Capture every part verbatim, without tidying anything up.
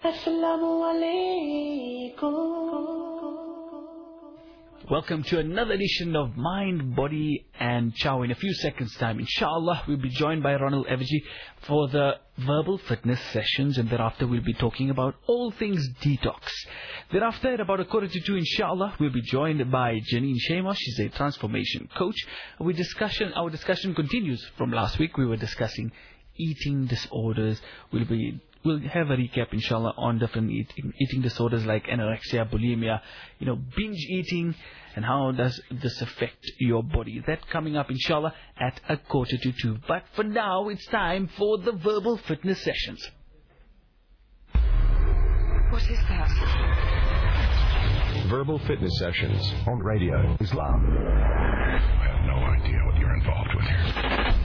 Assalamu alaikum. Welcome to another edition of Mind, Body and Chow. In a few seconds time, inshallah, we'll be joined by Ronald Evergy for the verbal fitness sessions, and thereafter we'll be talking about all things detox. Thereafter, at about a quarter to two, inshallah, we'll be joined by Janine Shamos. She's a transformation coach. We discussion, our discussion continues from last week. We were discussing eating disorders. We'll be We'll have a recap, inshallah, on different eating, eating disorders like anorexia, bulimia, you know, binge eating, and how does this affect your body. That coming up, inshallah, at a quarter to two. But for now, it's time for the verbal fitness sessions. What is that? Verbal fitness sessions on Radio Islam. I have no idea what you're involved with here.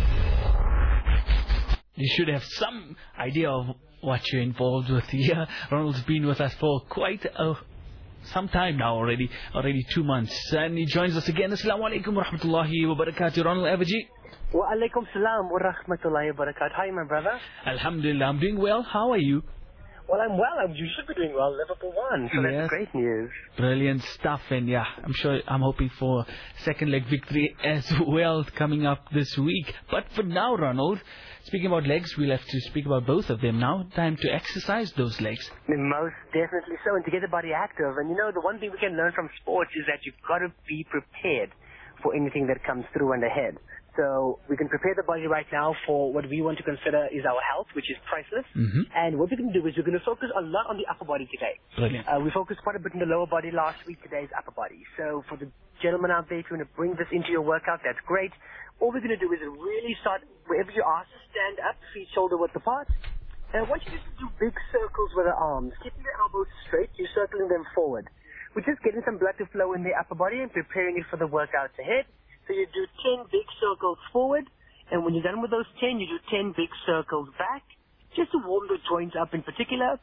You should have some idea of what you're involved with here. Ronald's been with us for quite a, some time now already, already two months. And he joins us again. Assalamu alaikum wa rahmatullahi wa barakatuh. Ronald Evergy. Wa alaikum salam wa rahmatullahi wa barakatuh. Hi, my brother. Alhamdulillah, I'm doing well. How are you? Well, I'm well. I'm, you should be doing well. Liverpool won, so yes. That's great news. Brilliant stuff, and yeah, I'm sure I'm hoping for second leg victory as well coming up this week. But for now, Ronald, speaking about legs, we'll have to speak about both of them now. Time to exercise those legs. Most definitely so, and to get the body active. And you know, the one thing we can learn from sports is that you've got to be prepared for anything that comes through and ahead. So we can prepare the body right now for what we want to consider is our health, which is priceless. Mm-hmm. And what we're going to do is we're going to focus a lot on the upper body today. Brilliant. Uh, we focused quite a bit on the lower body last week. Today is upper body. So for the gentlemen out there, if you want to bring this into your workout, that's great. All we're going to do is really start wherever you are, stand up, feet shoulder width apart. And I want you just to do big circles with the arms. Keeping the elbows straight, you're circling them forward. We're just getting some blood to flow in the upper body and preparing it for the workouts ahead. So you do ten big circles forward, and when you're done with those ten, you do ten big circles back, just to warm the joints up in particular.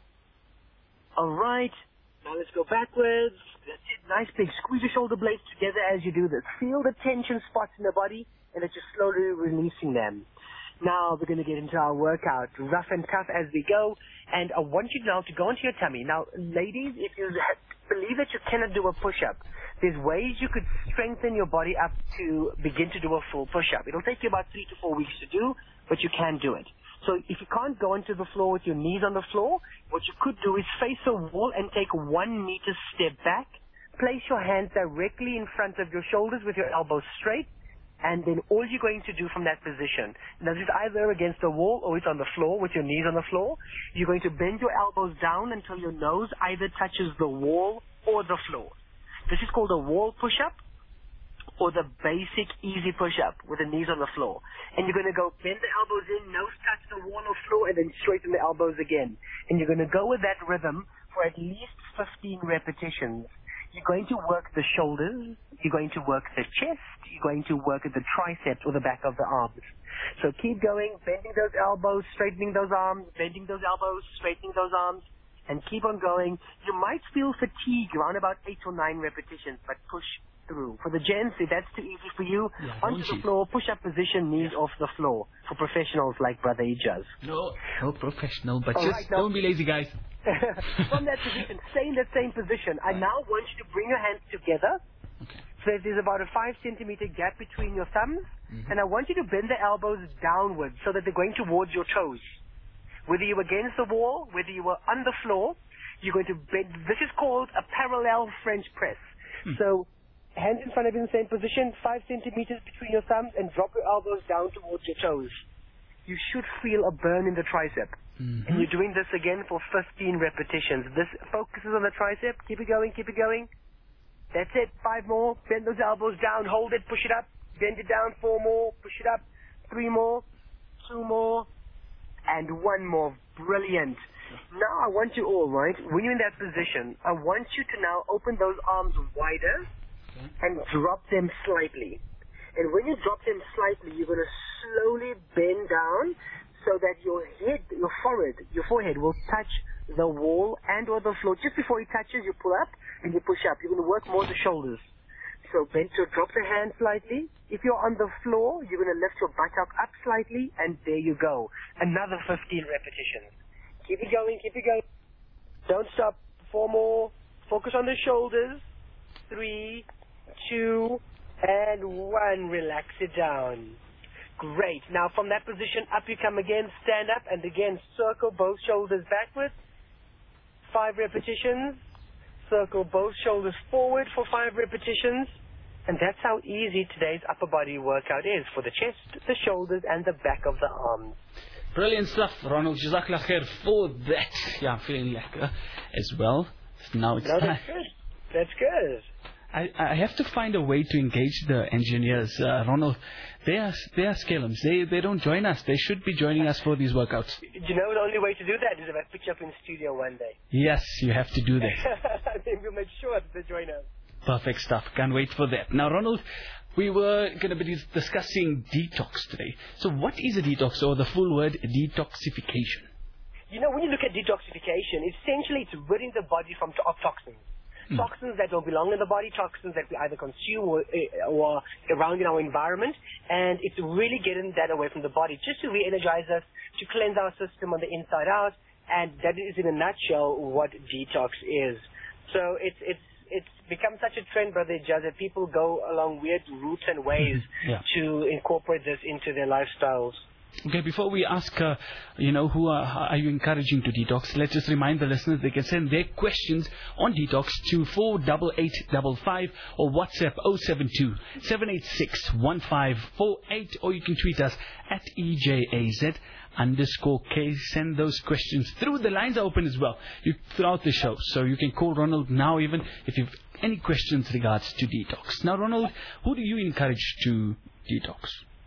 All right, now let's go backwards. That's it. Nice big. Squeeze your shoulder blades together as you do this. Feel the tension spots in the body, and that you're slowly releasing them. Now we're going to get into our workout, rough and tough as we go, and I want you now to go into your tummy. Now, ladies, if you believe that you cannot do a push-up, there's ways you could strengthen your body up to begin to do a full push-up. It'll take you about three to four weeks to do, but you can do it. So if you can't go onto the floor with your knees on the floor, what you could do is face a wall and take one meter step back, place your hands directly in front of your shoulders with your elbows straight, and then all you're going to do from that position, now this is either against the wall or it's on the floor with your knees on the floor, you're going to bend your elbows down until your nose either touches the wall or the floor. This is called a wall push-up or the basic easy push-up with the knees on the floor. And you're going to go bend the elbows in, nose touch the wall or floor, and then straighten the elbows again. And you're going to go with that rhythm for at least fifteen repetitions. You're going to work the shoulders, you're going to work the chest, you're going to work at the triceps or the back of the arms. So keep going, bending those elbows, straightening those arms, bending those elbows, straightening those arms, and keep on going. You might feel fatigue around about eight or nine repetitions, but push through. For the gents, if that's too easy for you, yeah, onto the floor, push-up position, knees yeah. off the floor. For professionals like Brother Ijaz. No, no professional, but All just right, don't be lazy, guys. From that position, stay in that same position. I now want you to bring your hands together. Okay. So there's about a five centimeter gap between your thumbs, mm-hmm. and I want you to bend the elbows downwards so that they're going towards your toes. Whether you're against the wall, whether you were on the floor, you're going to bend. This is called a parallel French press. Hmm. So hands in front of you in the same position, five centimeters between your thumbs, and drop your elbows down towards your toes. You should feel a burn in the tricep. Mm-hmm. And you're doing this again for fifteen repetitions. This focuses on the tricep. Keep it going, keep it going. That's it. Five more. Bend those elbows down. Hold it. Push it up. Bend it down. Four more. Push it up. Three more. Two more. And one more. Brilliant. Now I want you all, right, when you're in that position, I want you to now open those arms wider okay. and drop them slightly. And when you drop them slightly, you're going to slowly bend down so that your head, your forehead, your forehead will touch the wall and or the floor. Just before it touches, you pull up and you push up. You're going to work more the shoulders. So bend, so drop the hand slightly. If you're on the floor, you're going to lift your buttock up slightly, and there you go. Another fifteen repetitions. Keep it going, keep it going. Don't stop. Four more. Focus on the shoulders. Three, two, and one. Relax it down. Great. Now from that position, up you come again. Stand up and again circle both shoulders backwards. Five repetitions. Circle both shoulders forward for five repetitions. And that's how easy today's upper body workout is for the chest, the shoulders, and the back of the arms. Brilliant stuff, Ronald. Jazakallah khair for that. Yeah, I'm feeling lekker as well. Now it's no, time. that's good. That's good. I, I have to find a way to engage the engineers, uh, Ronald. They are they are scalums. They they don't join us. They should be joining us for these workouts. You know, the only way to do that is if I pick you up in the studio one day. Yes, you have to do that. Then we'll make sure that they join us. Perfect stuff. Can't wait for that. Now, Ronald, we were going to be discussing detox today. So, what is a detox, or the full word detoxification? You know, when you look at detoxification, essentially it's ridding the body from to- of toxins. Mm. Toxins that don't belong in the body, toxins that we either consume or, or around in our environment, and it's really getting that away from the body, just to re-energize us, to cleanse our system on the inside out, and that is in a nutshell what detox is. So it's it's it's become such a trend, Brother Ijaz, that people go along weird routes and ways yeah. to incorporate this into their lifestyles. Okay, before we ask, uh, you know, who are, are you encouraging to detox, let's just remind the listeners they can send their questions on detox to four eight eight five five or WhatsApp oh seven two, seven eight six, one five four eight, or you can tweet us at E J A Z underscore K. Send those questions through. The lines are open as well you, throughout the show, so you can call Ronald now even if you've any questions regards to detox. Now, Ronald, who do you encourage to detox?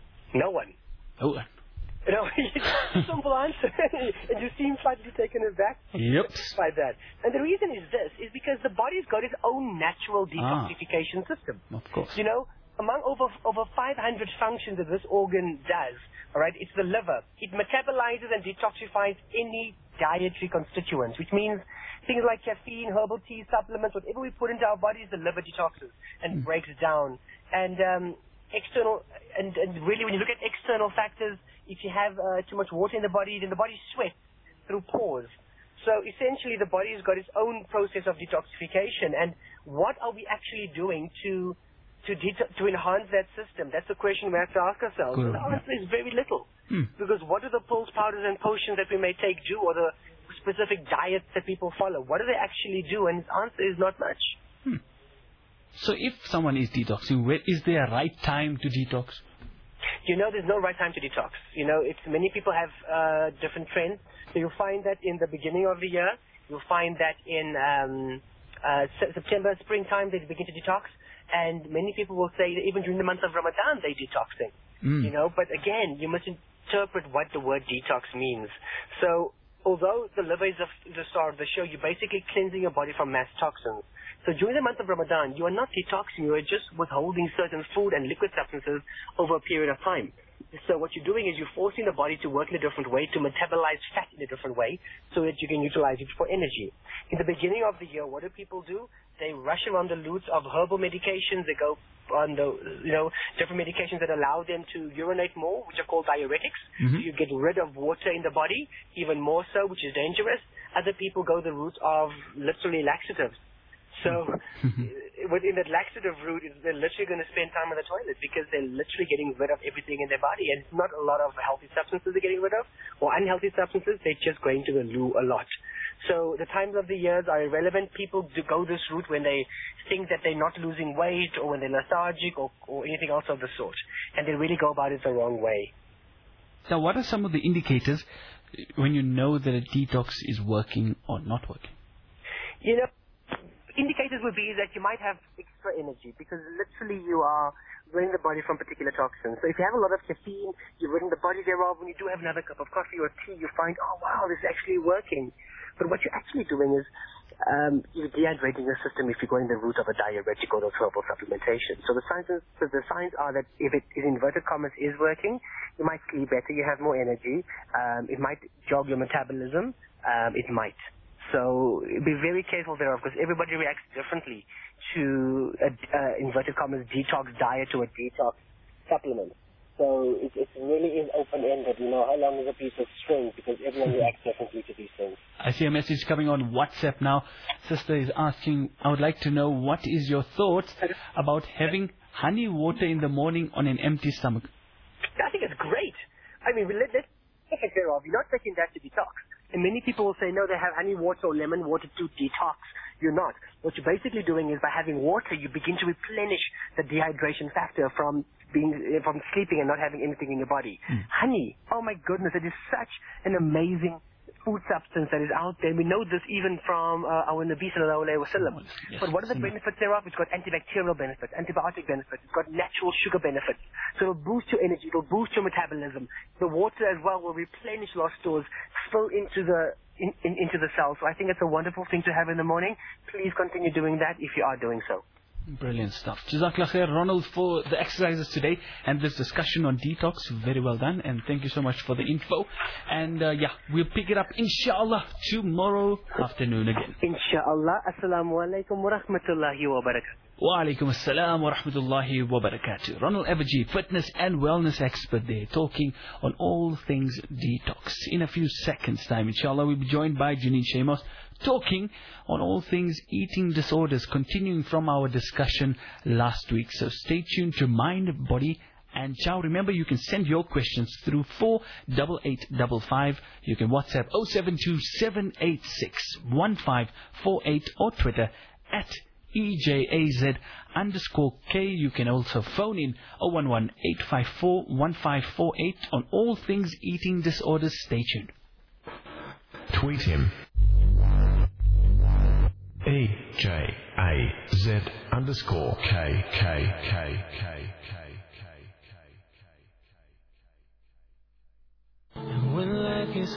No one. No one. You know, simple answer. And you seem slightly taken aback yep. by that. And the reason is this, is because the body's got its own natural detoxification ah, system. Of course. You know, among over over five hundred functions that this organ does, all right, it's the liver. It metabolizes and detoxifies any dietary constituents, which means things like caffeine, herbal tea, supplements, whatever we put into our bodies, the liver detoxes and mm. breaks down. And um, external, and, and really when you look at external factors, if you have uh, too much water in the body, then the body sweats through pores. So essentially the body's got its own process of detoxification. And what are we actually doing to to det- to enhance that system? That's the question we have to ask ourselves. Good. And the answer is very little. Hmm. Because what do the pills, powders, and potions that we may take do, or the specific diets that people follow? What do they actually do? And the answer is not much. Hmm. So if someone is detoxing, where is there a right time to detox? You know, there's no right time to detox. You know, it's many people have uh, different trends. So you'll find that in the beginning of the year. You'll find that in um, uh, September, springtime, they begin to detox. And many people will say that even during the month of Ramadan, they're detoxing. Mm. You know, but again, you must interpret what the word detox means. So although the liver is the star of the show, you're basically cleansing your body from mass toxins. So during the month of Ramadan, you are not detoxing, you are just withholding certain food and liquid substances over a period of time. So what you're doing is you're forcing the body to work in a different way, to metabolize fat in a different way, so that you can utilize it for energy. In the beginning of the year, what do people do? They rush around the loots of herbal medications. They go on the, you know, different medications that allow them to urinate more, which are called diuretics. Mm-hmm. So you get rid of water in the body, even more so, which is dangerous. Other people go the route of literally laxatives. So within that laxative route, they're literally going to spend time on the toilet because they're literally getting rid of everything in their body. And it's not a lot of healthy substances they're getting rid of or unhealthy substances. They're just going to the loo a lot. So the times of the years are irrelevant. People do go this route when they think that they're not losing weight or when they're lethargic or, or anything else of the sort. And they really go about it the wrong way. Now, what are some of the indicators when you know that a detox is working or not working? You know, indicators would be that you might have extra energy because literally you are ridding the body from particular toxins. So if you have a lot of caffeine, you're ridding the body thereof. When you do have another cup of coffee or tea, you find, oh, wow, this is actually working. But what you're actually doing is um, you're dehydrating your system if you're going the route of a diuretic or herbal supplementation. So the signs, so the signs are that if it, in inverted commas, is working, you might sleep better, you have more energy, um, it might jog your metabolism, um, it might. So be very careful thereof because everybody reacts differently to a uh, inverted commas detox diet or a detox supplement. So it, it really is open-ended. You know, how long is a piece of string? Because everyone reacts differently to these things. I see a message coming on WhatsApp now. Sister is asking, I would like to know, what is your thoughts about having honey water in the morning on an empty stomach? I think it's great. I mean, let, let's take care of. You're not taking that to detox. And many people will say, no, they have honey water or lemon water to detox. You're not. What you're basically doing is by having water, you begin to replenish the dehydration factor from being from sleeping and not having anything in your body. Mm. Honey, oh my goodness, it is such an amazing food substance that is out there. We know this even from uh, our Nabi Sallallahu Alaihi Wasallam. Yes. But what are the benefits thereof? It's got antibacterial benefits, antibiotic benefits, it's got natural sugar benefits. So it'll boost your energy, it'll boost your metabolism. The water as well will replenish lost stores, spill into the in, in, into the cells. So I think it's a wonderful thing to have in the morning. Please continue doing that if you are doing so. Brilliant stuff. Jazakallah khair, Ronald, for the exercises today and this discussion on detox. Very well done, and thank you so much for the info. And uh, yeah, we'll pick it up inshallah tomorrow afternoon again. Inshallah. Assalamu alaikum wa rahmatullahi wa barakatuh. Wa alaikum assalam wa rahmatullahi wa barakatuh. Ronald Evergy, fitness and wellness expert there, talking on all things detox. In a few seconds time, inshallah, we'll be joined by Janine Shamos, talking on all things eating disorders, continuing from our discussion last week. So stay tuned to Mind, Body and Chow. Remember, you can send your questions through four eight eight five five. You can WhatsApp oh seven two seven eight six one five four eight or Twitter at E J A Z underscore K. You can also phone in oh one one eight five four one five four eight on all things eating disorders. Stay tuned. Tweet him. E J A Z underscore K K K K K K K. And when life is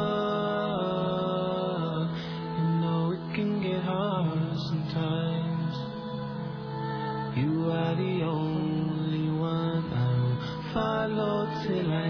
hard, you know it can get hard sometimes. You are the only one I'll follow till I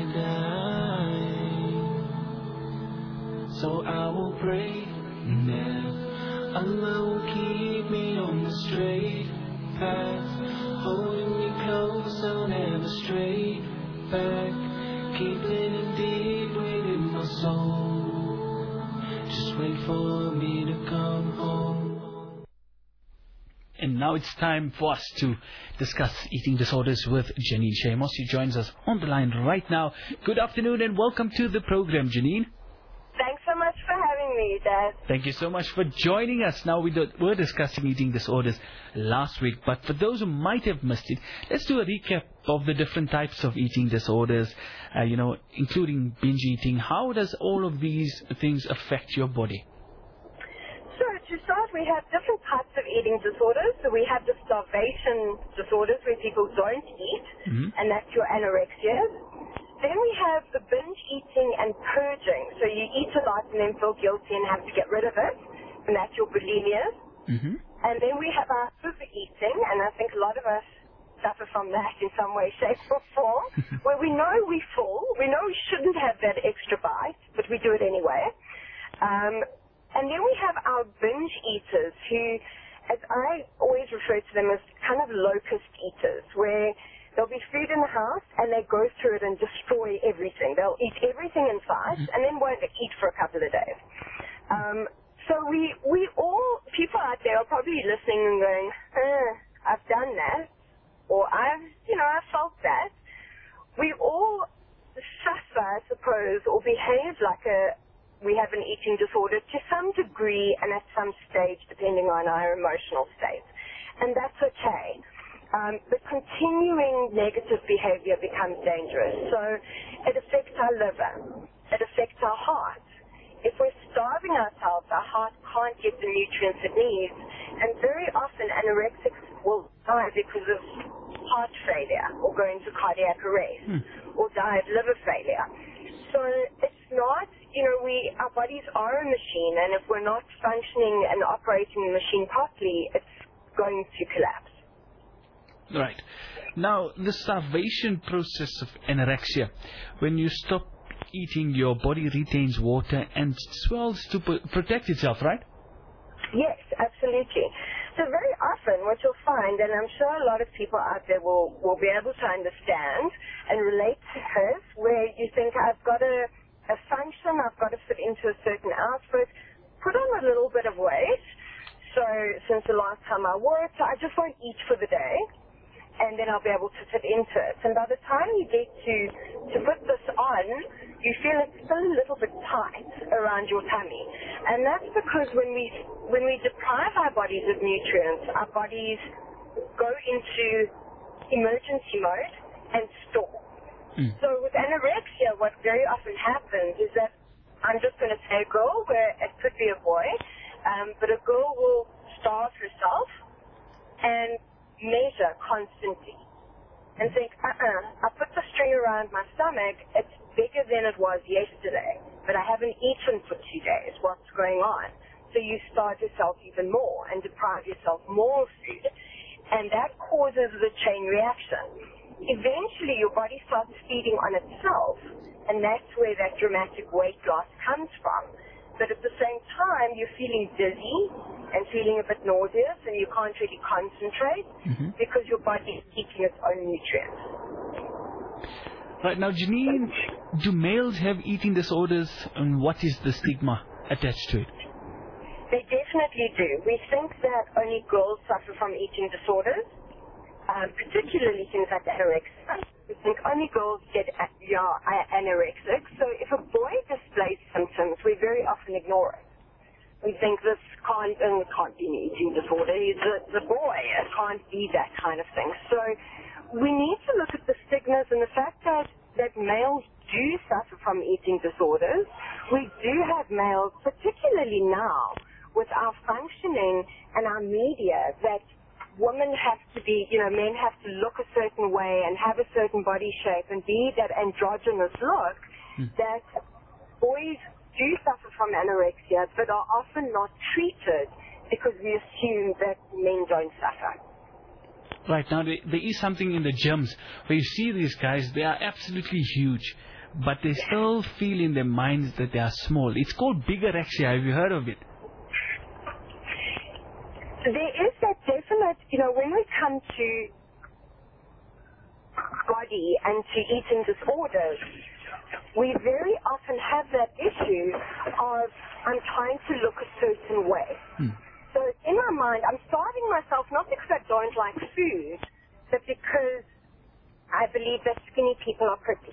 die. So I will pray never. Allah will keep me on the straight path, holding me close, I'll never stray back, keeping it deep within my soul. Just wait for me to come home. And now it's time for us to discuss eating disorders with Janine Shamos. She joins us on the line right now. Good afternoon and welcome to the program, Janine. Thanks so much for having me, Dad. Thank you so much for joining us. Now, we do, were discussing eating disorders last week, but for those who might have missed it, let's do a recap of the different types of eating disorders, uh, you know, including binge eating. How does all of these things affect your body? So, to start, we have different types of eating disorders. So we have the starvation disorders where people don't eat, mm-hmm. and that's your anorexia. Then we have the binge eating and purging. So you eat a lot and then feel guilty and have to get rid of it. And that's your bulimia. Mm-hmm. And then we have our overeating, and I think a lot of us suffer from that in some way, shape or form, where we know we fall, we know we shouldn't have that extra bite, but we do it anyway. Um, and then we have our binge eaters who, as I always refer to them as kind of locust eaters, where there'll be food in the house, and they go through it and destroy everything. They'll eat everything in sight, and then won't eat for a couple of days. Um, so we we all, people out there are probably listening and going, eh, I've done that, or I've, you know, I've felt that. We all suffer, I suppose, or behave like a, we have an eating disorder to some degree and at some stage, depending on our emotional state. And that's okay. Um, but continuing negative behavior becomes dangerous. So it affects our liver. It affects our heart. If we're starving ourselves, our heart can't get the nutrients it needs. And very often anorexics will die because of heart failure or go into cardiac arrest hmm. or die of liver failure. So it's not, you know, we our bodies are a machine, and if we're not functioning and operating the machine properly, it's going to collapse. Right. Now, the starvation process of anorexia, when you stop eating, your body retains water and swells to p- protect itself, right? Yes, absolutely. So very often what you'll find, and I'm sure a lot of people out there will, will be able to understand and relate to this, where you think, I've got a, a function, I've got to fit into a certain outfit, put on a little bit of weight. So since the last time I worked, I just won't eat for the day, and then I'll be able to fit into it. And by the time you get to, to put this on, you feel it's still a little bit tight around your tummy. And that's because when we, when we deprive our bodies of nutrients, our bodies go into emergency mode and store. Mm. So with anorexia, what very often happens is that, I'm just going to say a girl, where it could be a boy, um, but a girl will starve herself and measure constantly and think, uh-uh, I put the string around my stomach, it's bigger than it was yesterday, but I haven't eaten for two days. What's going on? So you starve yourself even more and deprive yourself more food, and that causes the chain reaction. Eventually, your body starts feeding on itself, and that's where that dramatic weight loss comes from. But at the same time, you're feeling dizzy and feeling a bit nauseous, and you can't really concentrate mm-hmm. because your body is eating its own nutrients. Right, now, Janine, do males have eating disorders, and what is the stigma attached to it? They definitely do. We think that only girls suffer from eating disorders, um, particularly things like anorexia. We think only girls get yeah, anorexic. So if a boy displays symptoms, we very often ignore it. We think this can't, and it can't be an eating disorder. He's a, the boy. It can't be that kind of thing. So we need to look at the stigmas and the fact that, that males do suffer from eating disorders. We do have males, particularly now, with our functioning and our media, that women have to be, you know, men have to look a certain way and have a certain body shape and be that androgynous look, mm. that boys do suffer from anorexia but are often not treated because we assume that men don't suffer. Right, now there, there is something in the gyms where you see these guys, they are absolutely huge, but they still feel in their minds that they are small. It's called bigorexia. Have you heard of it? There is that definite, you know, when we come to body and to eating disorders, we very often have that issue of, I'm trying to look a certain way. Hmm. So in my mind, I'm starving myself not because I don't like food, but because I believe that skinny people are pretty.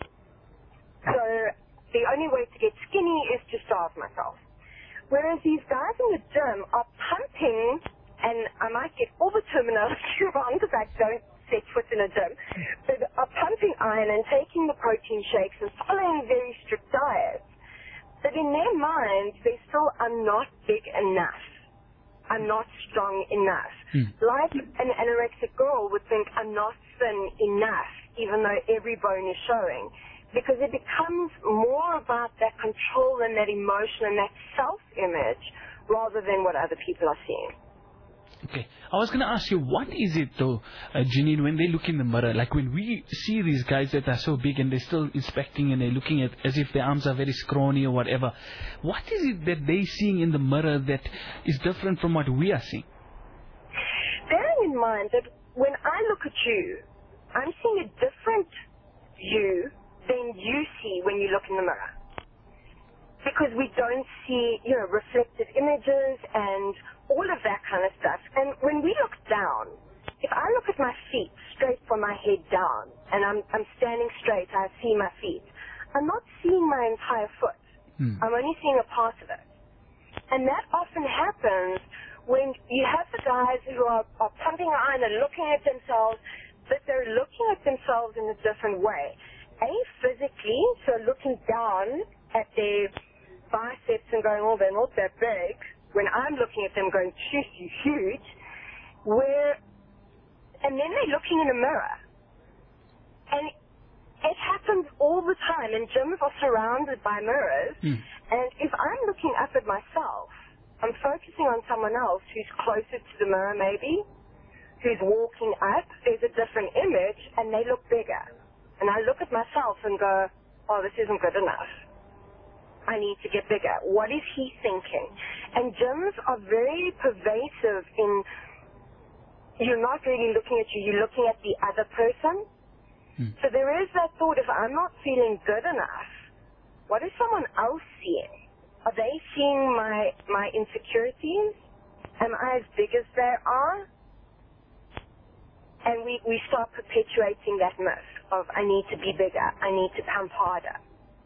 So the only way to get skinny is to starve myself. Whereas these guys in the gym are pumping, and I might get all the terminology wrong because I don't set foot in a gym, but are pumping iron and taking the protein shakes and following very strict diets. But in their minds, they still are not big enough. I'm not strong enough. Hmm. Like an anorexic girl would think, I'm not thin enough, even though every bone is showing. Because it becomes more about that control and that emotion and that self-image rather than what other people are seeing. Okay, I was going to ask you, what is it though, uh, Janine, when they look in the mirror, like when we see these guys that are so big and they're still inspecting and they're looking at as if their arms are very scrawny or whatever, what is it that they're seeing in the mirror that is different from what we are seeing? Bearing in mind that when I look at you, I'm seeing a different you than you see when you look in the mirror. Because we don't see, you know, reflected images and all of that kind of stuff. And when we look down, if I look at my feet straight from my head down, and I'm, I'm standing straight, I see my feet, I'm not seeing my entire foot. Hmm. I'm only seeing a part of it. And that often happens when you have the guys who are, are pumping iron and looking at themselves, but they're looking at themselves in a different way. A, physically, so looking down at their biceps and going, oh, they're not that big, when I'm looking at them going, geez, you're huge, where, and then they're looking in a mirror. And it happens all the time, and gyms are surrounded by mirrors, mm. and if I'm looking up at myself, I'm focusing on someone else who's closer to the mirror maybe, who's walking up, there's a different image, and they look bigger. And I look at myself and go, oh, this isn't good enough. I need to get bigger. What is he thinking? And gyms are very pervasive in you're not really looking at you, you're looking at the other person. Hmm. So there is that thought, if I'm not feeling good enough, what is someone else seeing? Are they seeing my, my insecurities? Am I as big as they are? And we, we start perpetuating that myth of, I need to be bigger, I need to pump harder,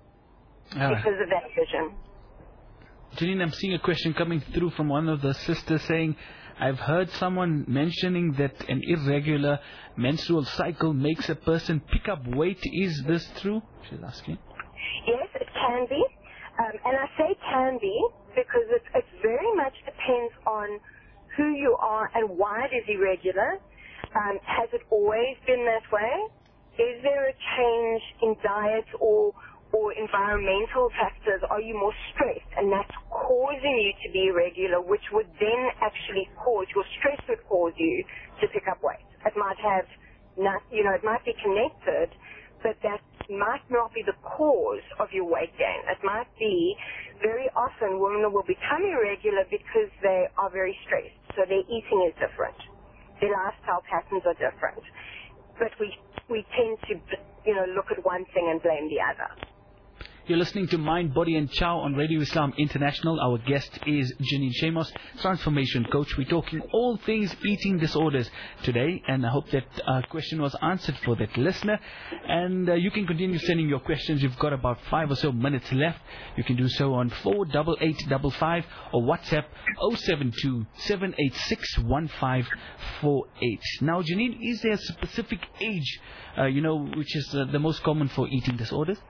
uh, because of that vision. Janine, I'm seeing a question coming through from one of the sisters saying, I've heard someone mentioning that an irregular menstrual cycle makes a person pick up weight. Is this true? She's asking. Yes, it can be. Um, and I say can be because it, it very much depends on who you are and why it is irregular. Um, has it always been that way? Is there a change in diet or or environmental factors? Are you more stressed and that's causing you to be irregular, which would then actually cause, your stress would cause you to pick up weight. It might have not, you know, it might be connected, but that might not be the cause of your weight gain. It might be, very often women will become irregular because they are very stressed, so their eating is different. Their lifestyle patterns are different. But we we tend to, you know, look at one thing and blame the other. You're listening to Mind, Body and Chow on Radio Islam International. Our guest is Janine Shamos, transformation coach. We're talking all things eating disorders today, and I hope that uh, question was answered for that listener. And uh, you can continue sending your questions. You've got about five or so minutes left. You can do so on four eight eight five five or WhatsApp oh seven two, seven eight six, one five four eight. Now, Janine, is there a specific age, uh, you know, which is uh, the most common for eating disorders?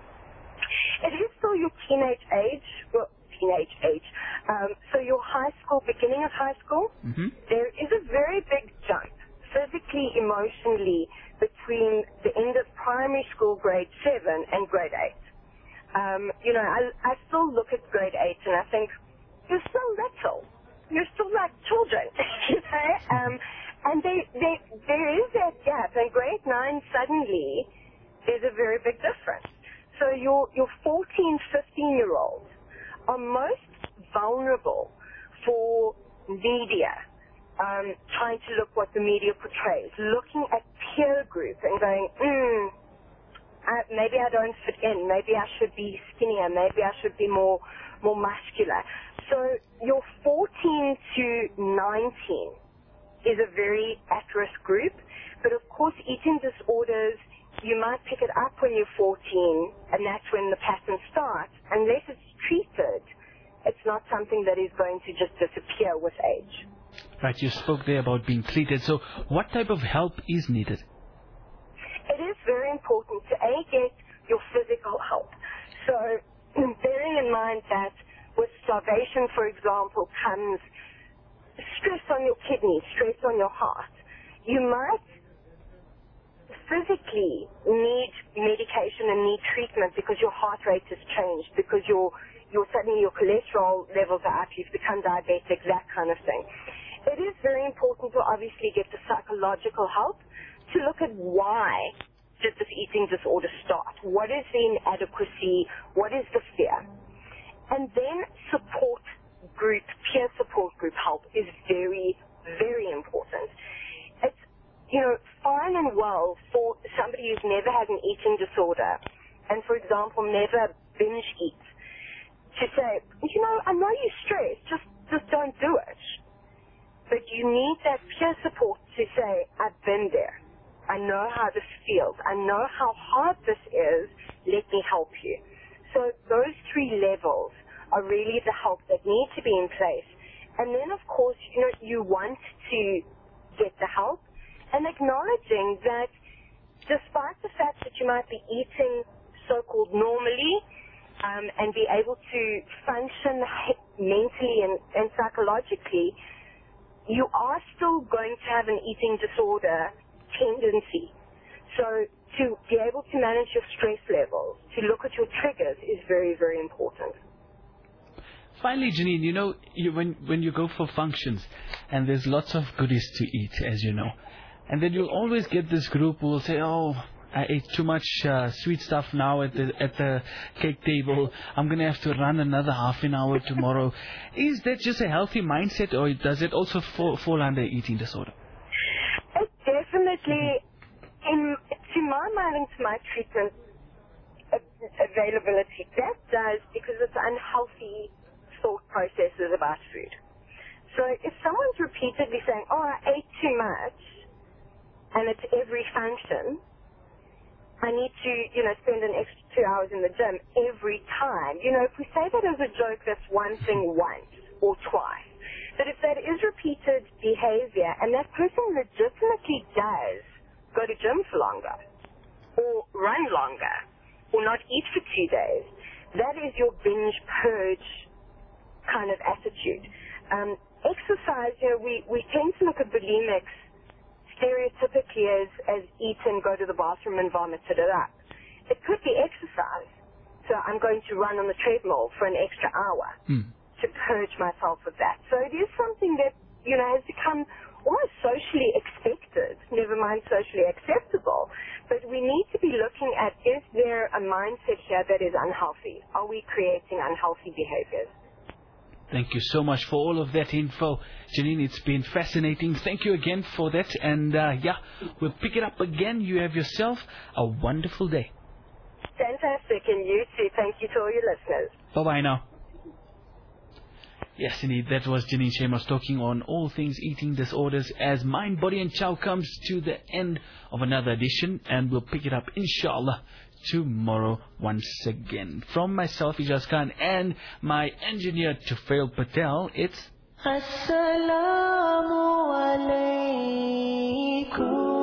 It is still your teenage age, well, teenage age, um, so your high school, beginning of high school, mm-hmm. There is a very big jump, physically, emotionally, between the end of primary school, grade seven, and grade eight. Um, you know, I, I still look at grade eight and I think, you're still little. You're still like children, you know? Um, and they, they, there is that gap, and grade nine, suddenly, there's a very big difference. So your, your fourteen, fifteen-year-olds are most vulnerable for media, um, trying to look what the media portrays, looking at peer group and going, hmm, I, maybe I don't fit in, maybe I should be skinnier, maybe I should be more, more muscular. So your fourteen to nineteen is a very at-risk group, but of course eating disorders, you might pick it up when you're fourteen, and that's when the pattern starts. Unless it's treated, it's not something that is going to just disappear with age. Right, you spoke there about being treated. So what type of help is needed? It is very important to, A, get your physical help. So bearing in mind that with starvation, for example, comes stress on your kidneys, stress on your heart, you might physically need medication and need treatment because your heart rate has changed, because your, your suddenly your cholesterol levels are up, you've become diabetic, that kind of thing. It is very important to obviously get the psychological help to look at why did this eating disorder start? What is the inadequacy? What is the fear? And then support group, peer support group help is very, very important. It's, you know, fine and well for somebody who's never had an eating disorder and, for example, never binge eats to say, you know, I know you're stressed, just, just don't do it. But you need that peer support to say, I've been there. I know how this feels. I know how hard this is. Let me help you. So those three levels are really the help that need to be in place. And then, of course, you know, you want to get the help, and acknowledging that despite the fact that you might be eating so-called normally um, and be able to function mentally and, and psychologically, you are still going to have an eating disorder tendency. So to be able to manage your stress levels, to look at your triggers is very, very important. Finally, Janine, you know, you, when, when you go for functions and there's lots of goodies to eat, as you know, and then you'll always get this group who will say, oh, I ate too much uh, sweet stuff now at the at the cake table. I'm going to have to run another half an hour tomorrow. Is that just a healthy mindset, or does it also fall, fall under eating disorder? Honestly, in, to my mind and to my treatment availability, that does because it's unhealthy thought processes about food. So if someone's repeatedly saying, oh, I ate too much, and it's every function, I need to, you know, spend an extra two hours in the gym every time. You know, if we say that as a joke, that's one thing once or twice. But if that is repeated behavior, and that person legitimately does go to gym for longer, or run longer, or not eat for two days, that is your binge purge kind of attitude. Um, exercise, you know, we, we tend to look at bulimics stereotypically as, as eat and go to the bathroom and vomit it up. It could be exercise. So I'm going to run on the treadmill for an extra hour Hmm. to purge myself of that. So it is something that, you know, has become almost socially expected, never mind socially acceptable. But we need to be looking at, is there a mindset here that is unhealthy? Are we creating unhealthy behaviors? Thank you so much for all of that info, Janine. It's been fascinating. Thank you again for that. And uh, yeah, we'll pick it up again. You have yourself a wonderful day. Fantastic, and you too. Thank you to all your listeners. Bye-bye now. Yes, indeed, that was Janine Shamos talking on all things eating disorders as Mind, Body and Chow comes to the end of another edition, and we'll pick it up, inshallah, tomorrow once again. From myself, Ijaz Khan, and my engineer, Tufail Patel, it's Assalamu alaikum.